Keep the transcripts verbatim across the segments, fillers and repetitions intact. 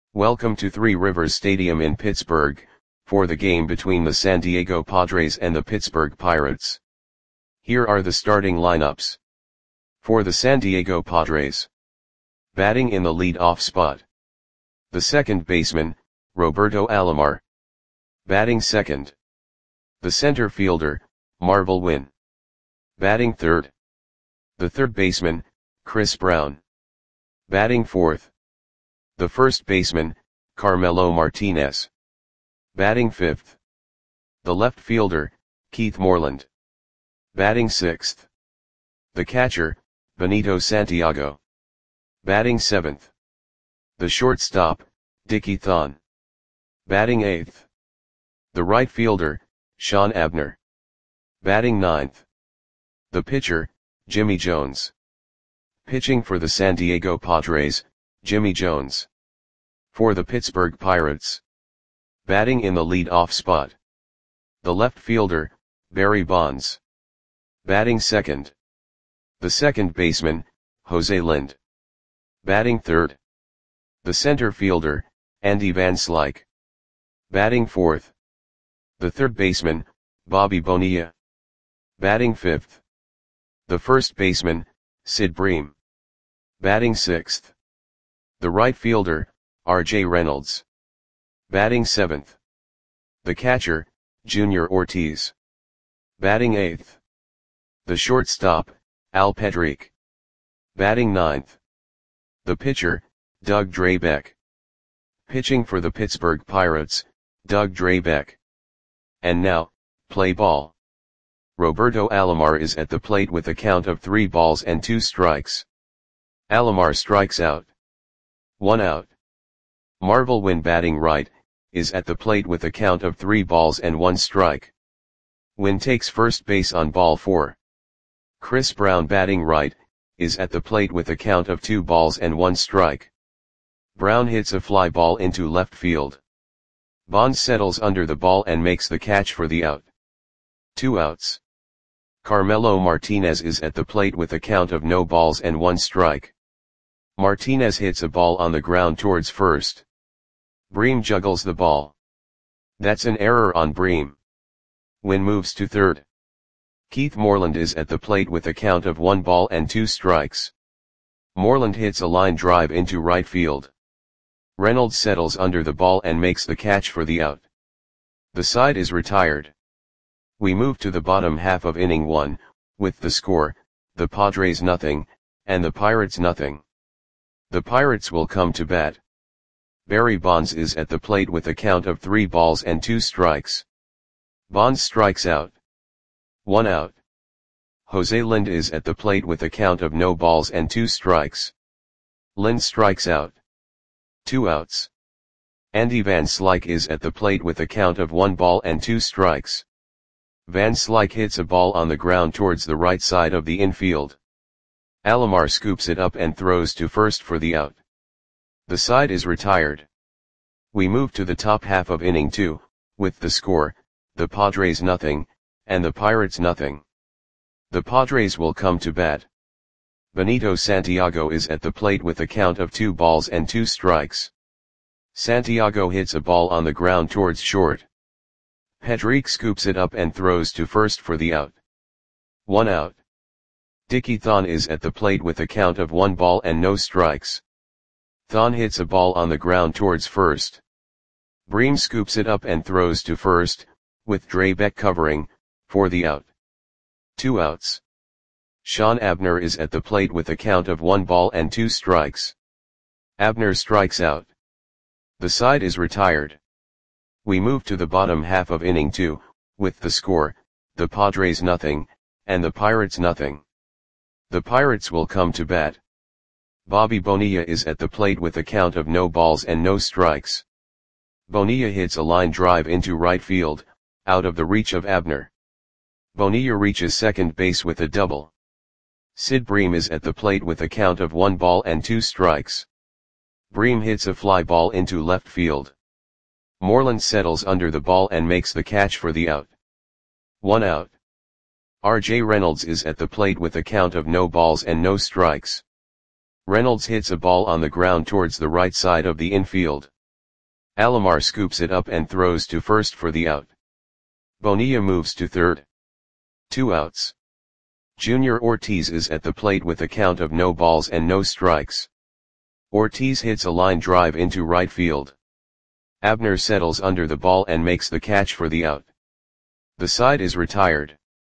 Welcome to Three Rivers Stadium in Pittsburgh, for the game between the San Diego Padres and the Pittsburgh Pirates. Here are the starting lineups. For the San Diego Padres. Batting in the lead-off spot. The second baseman, Roberto Alomar. Batting second. The center fielder, Marvel Wynn. Batting third. The third baseman, Chris Brown. Batting fourth. The first baseman, Carmelo Martinez. Batting fifth. The left fielder, Keith Moreland. Batting sixth. The catcher, Benito Santiago. Batting seventh. The shortstop, Dickie Thon. Batting eighth. The right fielder, Sean Abner. Batting ninth. The pitcher, Jimmy Jones. Pitching for the San Diego Padres, Jimmy Jones. For the Pittsburgh Pirates. Batting in the lead-off spot. The left fielder, Barry Bonds. Batting second. The second baseman, Jose Lind. Batting third. The center fielder, Andy Van Slyke. Batting fourth. The third baseman, Bobby Bonilla. Batting fifth. The first baseman, Sid Bream. Batting sixth. The right fielder, R J Reynolds. Batting seventh. The catcher, Junior Ortiz. Batting eighth. The shortstop, Al Pedrique. Batting ninth. The pitcher, Doug Drabek. Pitching for the Pittsburgh Pirates, Doug Drabek. And now, play ball. Roberto Alomar is at the plate with a count of three balls and two strikes. Alomar strikes out. One out. Marvel Wynn batting right, is at the plate with a count of three balls and one strike. Wynn takes first base on ball four. Chris Brown batting right, is at the plate with a count of two balls and one strike. Brown hits a fly ball into left field. Bonds settles under the ball and makes the catch for the out. Two outs. Carmelo Martinez is at the plate with a count of no balls and one strike. Martinez hits a ball on the ground towards first. Bream juggles the ball. That's an error on Bream. Wynn moves to third. Keith Moreland is at the plate with a count of one ball and two strikes. Moreland hits a line drive into right field. Reynolds settles under the ball and makes the catch for the out. The side is retired. We move to the bottom half of inning one, with the score, the Padres nothing, and the Pirates nothing. The Pirates will come to bat. Barry Bonds is at the plate with a count of three balls and two strikes. Bonds strikes out. One out. Jose Lind is at the plate with a count of no balls and two strikes. Lind strikes out. Two outs. Andy Van Slyke is at the plate with a count of one ball and two strikes. Van Slyke hits a ball on the ground towards the right side of the infield. Alomar scoops it up and throws to first for the out. The side is retired. We move to the top half of inning two, with the score, the Padres nothing, and the Pirates nothing. The Padres will come to bat. Benito Santiago is at the plate with a count of two balls and two strikes. Santiago hits a ball on the ground towards short. Pedrique scoops it up and throws to first for the out. One out. Dickie Thon is at the plate with a count of one ball and no strikes. Thon hits a ball on the ground towards first. Bream scoops it up and throws to first, with Drabek covering, for the out. Two outs. Sean Abner is at the plate with a count of one ball and two strikes. Abner strikes out. The side is retired. We move to the bottom half of inning two, with the score, the Padres nothing, and the Pirates nothing. The Pirates will come to bat. Bobby Bonilla is at the plate with a count of no balls and no strikes. Bonilla hits a line drive into right field, out of the reach of Abner. Bonilla reaches second base with a double. Sid Bream is at the plate with a count of one ball and two strikes. Bream hits a fly ball into left field. Moreland settles under the ball and makes the catch for the out. One out. R J Reynolds is at the plate with a count of no balls and no strikes. Reynolds hits a ball on the ground towards the right side of the infield. Alomar scoops it up and throws to first for the out. Bonilla moves to third. Two outs. Junior Ortiz is at the plate with a count of no balls and no strikes. Ortiz hits a line drive into right field. Abner settles under the ball and makes the catch for the out. The side is retired.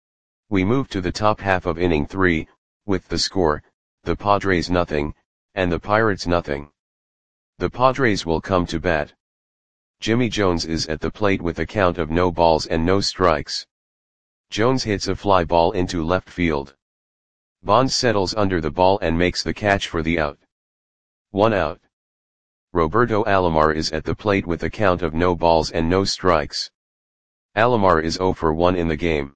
We move to the top half of inning three, with the score, the Padres nothing, and the Pirates nothing. The Padres will come to bat. Jimmy Jones is at the plate with a count of no balls and no strikes. Jones hits a fly ball into left field. Bonds settles under the ball and makes the catch for the out. One out. Roberto Alomar is at the plate with a count of no balls and no strikes. Alomar is oh for one in the game.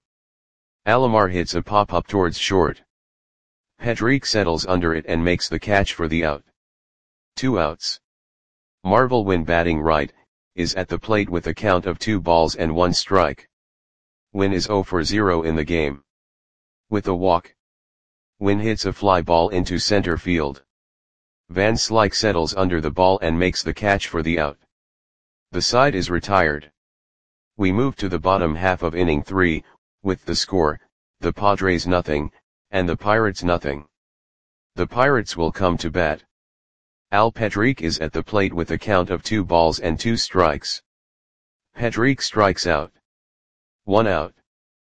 Alomar hits a pop-up towards short. Pedrique settles under it and makes the catch for the out. Two outs. Marvel Wynn, batting right, is at the plate with a count of two balls and one strike. Wynn is oh for zero in the game. With a walk, Wynn hits a fly ball into center field. Van Slyke settles under the ball and makes the catch for the out. The side is retired. We move to the bottom half of inning three, with the score, the Padres nothing, and the Pirates nothing. The Pirates will come to bat. Al Pedrique is at the plate with a count of two balls and two strikes. Pedrique strikes out. One out.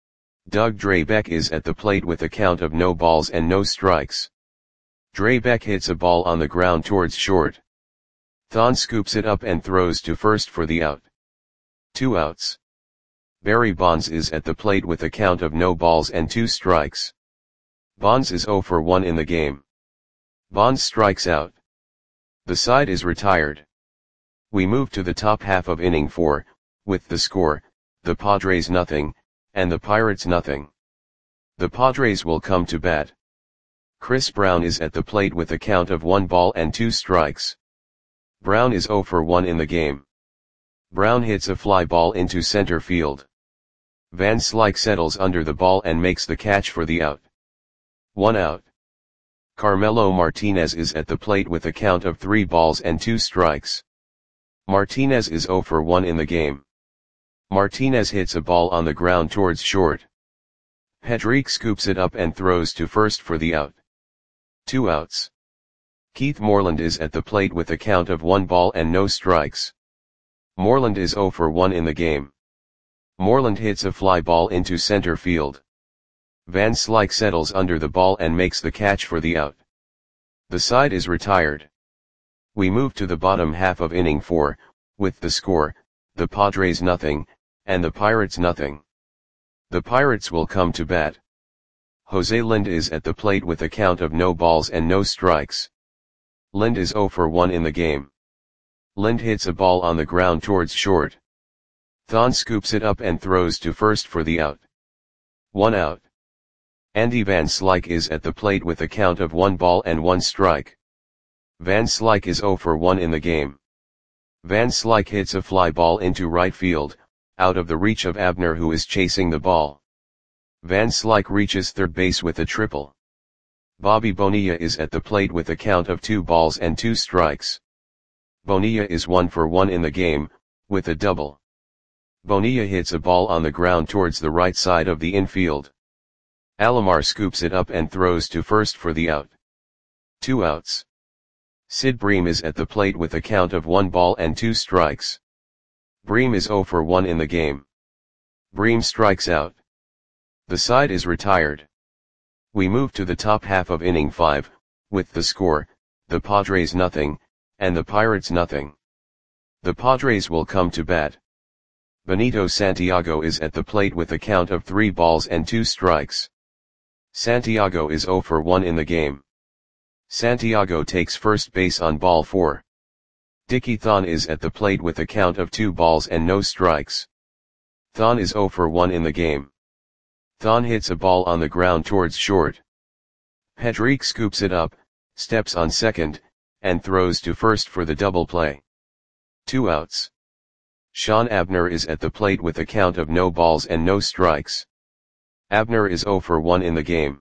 Doug Drabek is at the plate with a count of no balls and no strikes. Drabek hits a ball on the ground towards short. Thon scoops it up and throws to first for the out. Two outs. Barry Bonds is at the plate with a count of no balls and two strikes. Bonds is oh for one in the game. Bonds strikes out. The side is retired. We move to the top half of inning four, with the score, the Padres nothing, and the Pirates nothing. The Padres will come to bat. Chris Brown is at the plate with a count of one ball and two strikes. Brown is oh for one in the game. Brown hits a fly ball into center field. Van Slyke settles under the ball and makes the catch for the out. One out. Carmelo Martinez is at the plate with a count of three balls and two strikes. Martinez is oh for one in the game. Martinez hits a ball on the ground towards short. Pedrique scoops it up and throws to first for the out. Two outs. Keith Moreland is at the plate with a count of one ball and no strikes. Moreland is oh for one in the game. Moreland hits a fly ball into center field. Van Slyke settles under the ball and makes the catch for the out. The side is retired. We move to the bottom half of inning four, with the score, the Padres nothing, and the Pirates nothing. The Pirates will come to bat. Jose Lind is at the plate with a count of no balls and no strikes. Lind is oh for one in the game. Lind hits a ball on the ground towards short. Thon scoops it up and throws to first for the out. One out. Andy Van Slyke is at the plate with a count of one ball and one strike. Van Slyke is oh for one in the game. Van Slyke hits a fly ball into right field, out of the reach of Abner, who is chasing the ball. Van Slyke reaches third base with a triple. Bobby Bonilla is at the plate with a count of two balls and two strikes. Bonilla is one for one in the game, with a double. Bonilla hits a ball on the ground towards the right side of the infield. Alomar scoops it up and throws to first for the out. Two outs. Sid Bream is at the plate with a count of one ball and two strikes. Bream is oh for one in the game. Bream strikes out. The side is retired. We move to the top half of inning five, with the score, the Padres nothing, and the Pirates nothing. The Padres will come to bat. Benito Santiago is at the plate with a count of three balls and two strikes. Santiago is oh for one in the game. Santiago takes first base on ball four. Dickie Thon is at the plate with a count of two balls and no strikes. Thon is oh for one in the game. Thon hits a ball on the ground towards short. Pedrique scoops it up, steps on second, and throws to first for the double play. Two outs. Sean Abner is at the plate with a count of no balls and no strikes. Abner is oh for one in the game.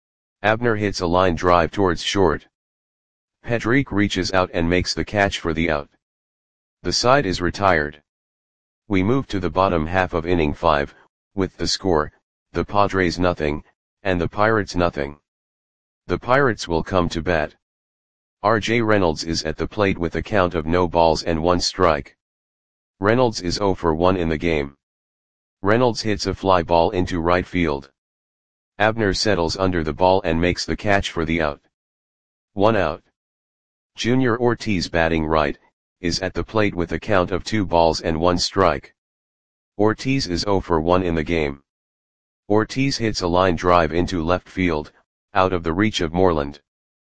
Abner hits a line drive towards short. Pedrique reaches out and makes the catch for the out. The side is retired. We move to the bottom half of inning five, with the score, the Padres nothing, and the Pirates nothing. The Pirates will come to bat. R J Reynolds is at the plate with a count of no balls and one strike. Reynolds is zero for one in the game. Reynolds hits a fly ball into right field. Abner settles under the ball and makes the catch for the out. One out. Junior Ortiz, batting right, is at the plate with a count of two balls and one strike. Ortiz is zero for one in the game. Ortiz hits a line drive into left field, out of the reach of Moreland.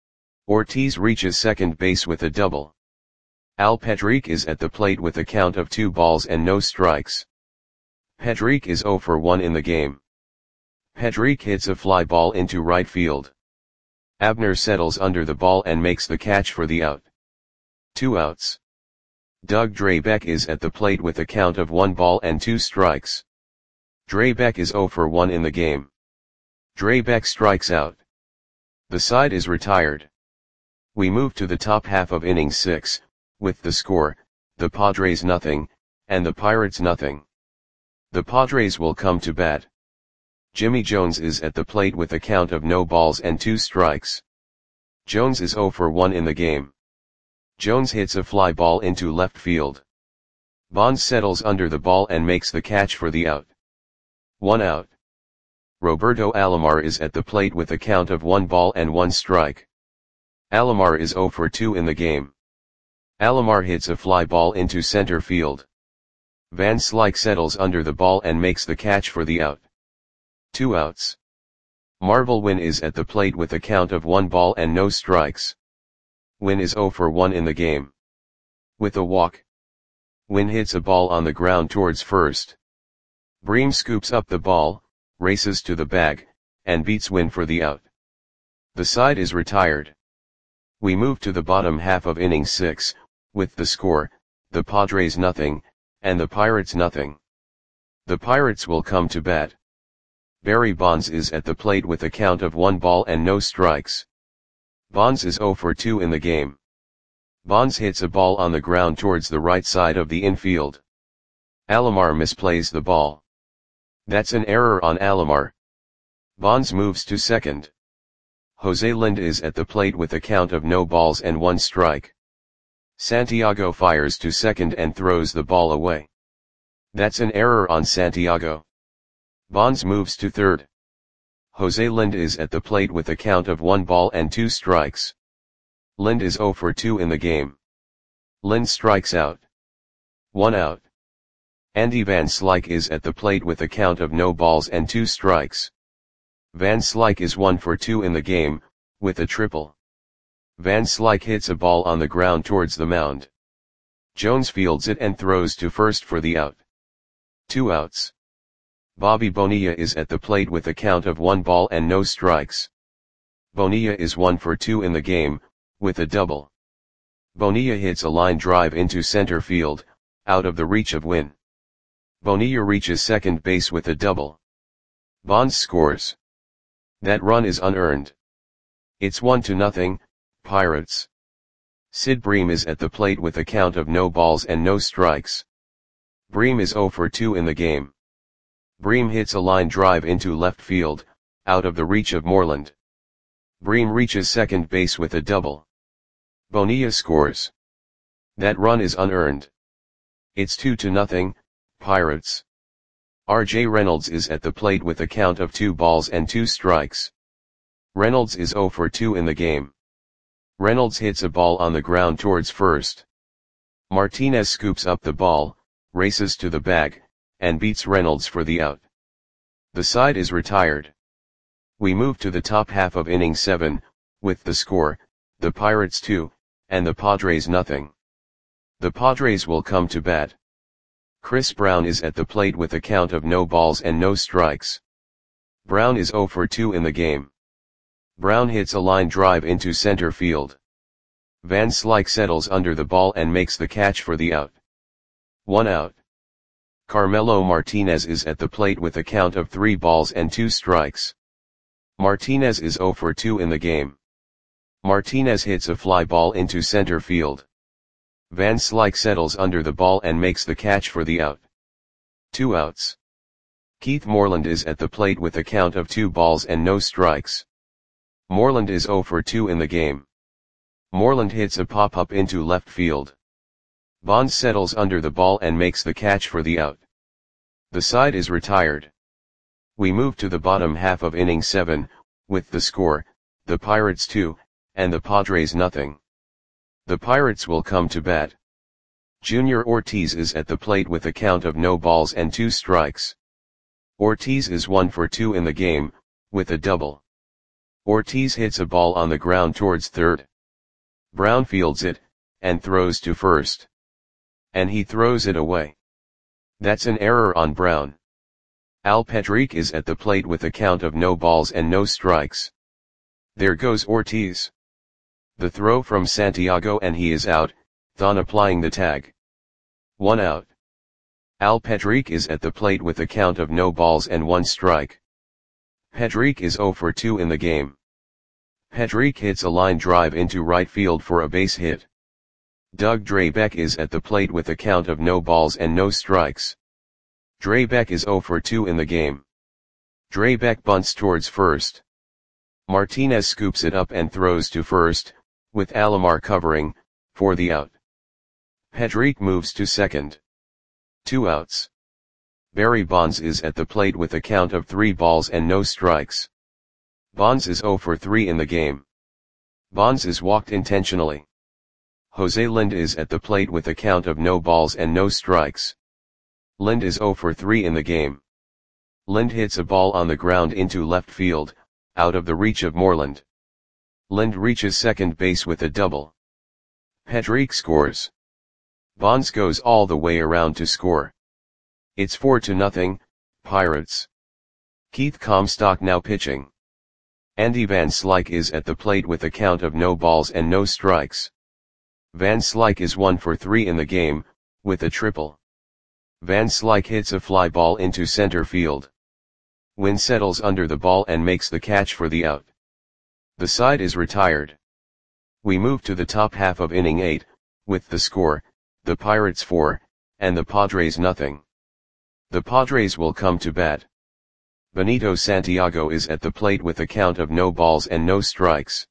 Ortiz reaches second base with a double. Al Pedrique is at the plate with a count of two balls and no strikes. Pedrique is zero for one in the game. Pedrique hits a fly ball into right field. Abner settles under the ball and makes the catch for the out. Two outs. Doug Drabek is at the plate with a count of one ball and two strikes. Drabek is zero for one in the game. Drabek strikes out. The side is retired. We move to the top half of inning six, with the score, the Padres nothing, and the Pirates nothing. The Padres will come to bat. Jimmy Jones is at the plate with a count of no balls and two strikes. Jones is zero for one in the game. Jones hits a fly ball into left field. Bonds settles under the ball and makes the catch for the out. One out. Roberto Alomar is at the plate with a count of one ball and one strike. Alomar is zero for two in the game. Alomar hits a fly ball into center field. Van Slyke settles under the ball and makes the catch for the out. Two outs. Marvel Wynn is at the plate with a count of one ball and no strikes. Wynn is zero for one in the game. With a walk. Wynn hits a ball on the ground towards first. Bream scoops up the ball, races to the bag, and beats Wynn for the out. The side is retired. We move to the bottom half of inning six, with the score, the Padres nothing, and the Pirates nothing. The Pirates will come to bat. Barry Bonds is at the plate with a count of one ball and no strikes. Bonds is zero for two in the game. Bonds hits a ball on the ground towards the right side of the infield. Alomar misplays the ball. That's an error on Alomar. Bonds moves to second. Jose Lind is at the plate with a count of no balls and one strike. Santiago fires to second and throws the ball away. That's an error on Santiago. Bonds moves to third. Jose Lind is at the plate with a count of one ball and two strikes. Lind is zero for two in the game. Lind strikes out. One out. Andy Van Slyke is at the plate with a count of no balls and two strikes. Van Slyke is one for two in the game, with a triple. Van Slyke hits a ball on the ground towards the mound. Jones fields it and throws to first for the out. Two outs. Bobby Bonilla is at the plate with a count of one ball and no strikes. Bonilla is one for two in the game, with a double. Bonilla hits a line drive into center field, out of the reach of Wynn. Bonilla reaches second base with a double. Bonds scores. That run is unearned. It's one to nothing, Pirates. Sid Bream is at the plate with a count of no balls and no strikes. Bream is zero for two in the game. Bream hits a line drive into left field, out of the reach of Moreland. Bream reaches second base with a double. Bonilla scores. That run is unearned. It's two to nothing, Pirates. R J Reynolds is at the plate with a count of two balls and two strikes. Reynolds is zero for two in the game. Reynolds hits a ball on the ground towards first. Martinez scoops up the ball, races to the bag, and beats Reynolds for the out. The side is retired. We move to the top half of inning seven, with the score, the Pirates two, and the Padres nothing. The Padres will come to bat. Chris Brown is at the plate with a count of no balls and no strikes. Brown is zero for two in the game. Brown hits a line drive into center field. Van Slyke settles under the ball and makes the catch for the out. One out. Carmelo Martinez is at the plate with a count of three balls and two strikes. Martinez is zero for two in the game. Martinez hits a fly ball into center field. Van Slyke settles under the ball and makes the catch for the out. Two outs. Keith Moreland is at the plate with a count of two balls and no strikes. Moreland is oh for two in the game. Moreland hits a pop-up into left field. Bonds settles under the ball and makes the catch for the out. The side is retired. We move to the bottom half of inning seven, with the score, the Pirates two, and the Padres nothing. The Pirates will come to bat. Junior Ortiz is at the plate with a count of no balls and two strikes. Ortiz is one for two in the game, with a double. Ortiz hits a ball on the ground towards third. Brown fields it, and throws to first. And he throws it away. That's an error on Brown. Al Patrique is at the plate with a count of no balls and no strikes. There goes Ortiz. The throw from Santiago and he is out, Thon applying the tag. One out. Al Patrique is at the plate with a count of no balls and one strike. Patrique is oh for two in the game. Patrique hits a line drive into right field for a base hit. Doug Drabek is at the plate with a count of no balls and no strikes. Drabek is oh for two in the game. Drabek bunts towards first. Martinez scoops it up and throws to first, with Alomar covering, for the out. Patrique moves to second. Two outs. Barry Bonds is at the plate with a count of three balls and no strikes. Bonds is oh for three in the game. Bonds is walked intentionally. Jose Lind is at the plate with a count of no balls and no strikes. Lind is oh for three in the game. Lind hits a ball on the ground into left field, out of the reach of Moreland. Lind reaches second base with a double. Patrique scores. Bonds goes all the way around to score. It's four to nothing, Pirates. Keith Comstock now pitching. Andy Van Slyke is at the plate with a count of no balls and no strikes. Van Slyke is one for three in the game, with a triple. Van Slyke hits a fly ball into center field. Wynn settles under the ball and makes the catch for the out. The side is retired. We move to the top half of inning eight, with the score, the Pirates four, and the Padres nothing. The Padres will come to bat. Benito Santiago is at the plate with a count of no balls and no strikes.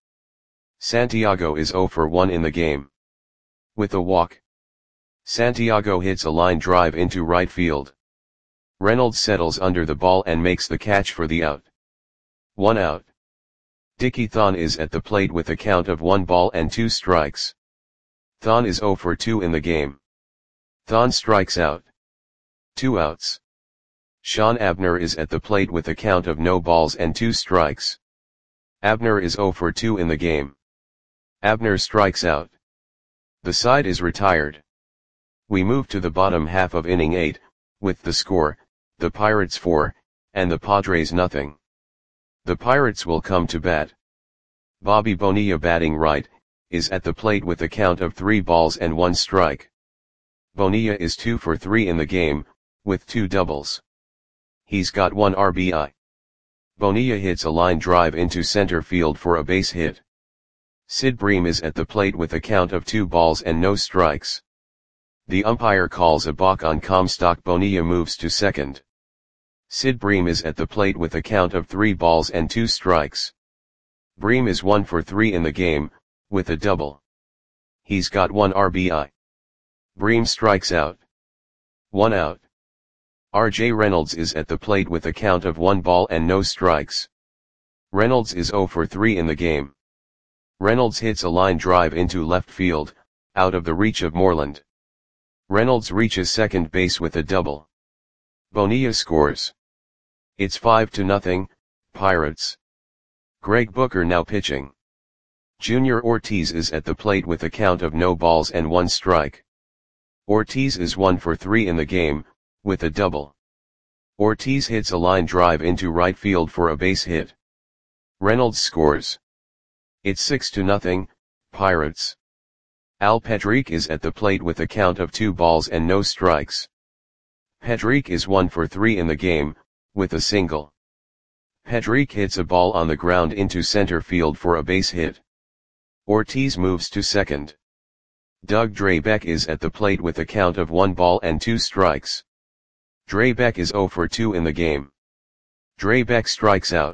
Santiago is oh for one in the game. With a walk. Santiago hits a line drive into right field. Reynolds settles under the ball and makes the catch for the out. One out. Dickie Thon is at the plate with a count of one ball and two strikes. Thon is oh for two in the game. Thon strikes out. Two outs. Sean Abner is at the plate with a count of no balls and two strikes. Abner is oh for two in the game. Abner strikes out. The side is retired. We move to the bottom half of inning eight, with the score, the Pirates four, and the Padres nothing. The Pirates will come to bat. Bobby Bonilla batting right, is at the plate with a count of three balls and one strike. Bonilla is two for three in the game, with two doubles. He's got one R B I. Bonilla hits a line drive into center field for a base hit. Sid Bream is at the plate with a count of two balls and no strikes. The umpire calls a balk on Comstock. Bonilla moves to second. Sid Bream is at the plate with a count of three balls and two strikes. Bream is one for three in the game, with a double. He's got one R B I. Bream strikes out. One out. R J Reynolds is at the plate with a count of one ball and no strikes. Reynolds is oh for three in the game. Reynolds hits a line drive into left field, out of the reach of Moreland. Reynolds reaches second base with a double. Bonilla scores. It's five to nothing, Pirates. Greg Booker now pitching. Junior Ortiz is at the plate with a count of no balls and one strike. Ortiz is one for three in the game, with a double. Ortiz hits a line drive into right field for a base hit. Reynolds scores. It's six to nothing, Pirates. Al Patrique is at the plate with a count of two balls and no strikes. Patrique is one for three in the game, with a single. Patrique hits a ball on the ground into center field for a base hit. Ortiz moves to second. Doug Drabek is at the plate with a count of one ball and two strikes. Drabek is zero for two in the game. Drabek strikes out.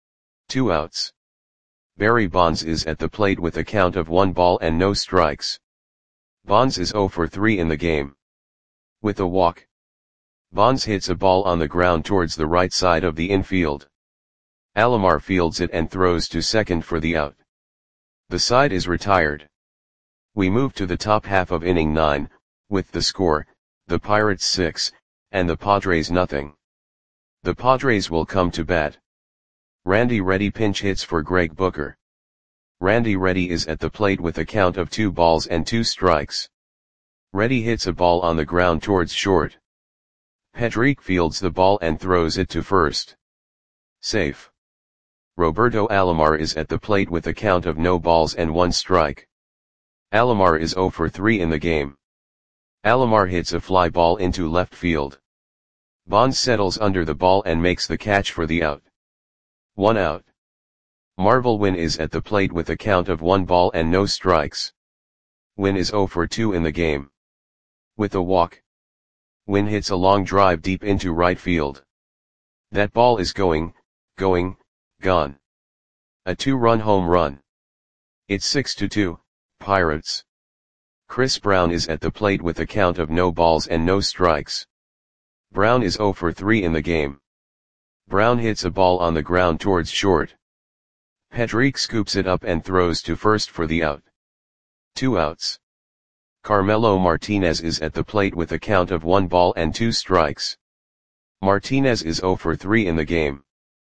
Two outs. Barry Bonds is at the plate with a count of one ball and no strikes. Bonds is zero for three in the game. With a walk. Bonds hits a ball on the ground towards the right side of the infield. Alomar fields it and throws to second for the out. The side is retired. We move to the top half of inning nine, with the score, the Pirates six, and the Padres nothing. The Padres will come to bat. Randy Reddy pinch hits for Greg Booker. Randy Reddy is at the plate with a count of two balls and two strikes. Reddy hits a ball on the ground towards short. Pedrique fields the ball and throws it to first. Safe. Roberto Alomar is at the plate with a count of no balls and one strike. Alomar is zero for three in the game. Alomar hits a fly ball into left field. Bonds settles under the ball and makes the catch for the out. One out. Marvel Wynn is at the plate with a count of one ball and no strikes. Wynn is zero for two in the game. With a walk. Wynn hits a long drive deep into right field. That ball is going, going, gone. A two-run home run. It's six to two, Pirates. Chris Brown is at the plate with a count of no balls and no strikes. Brown is zero for three in the game. Brown hits a ball on the ground towards short. Pedrique scoops it up and throws to first for the out. Two outs. Carmelo Martinez is at the plate with a count of one ball and two strikes. Martinez is zero for three in the game.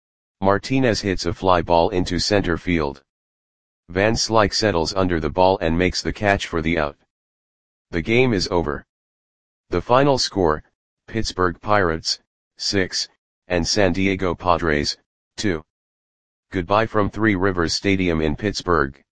Martinez hits a fly ball into center field. Van Slyke settles under the ball and makes the catch for the out. The game is over. The final score, Pittsburgh Pirates, six, and San Diego Padres, two. Goodbye from Three Rivers Stadium in Pittsburgh.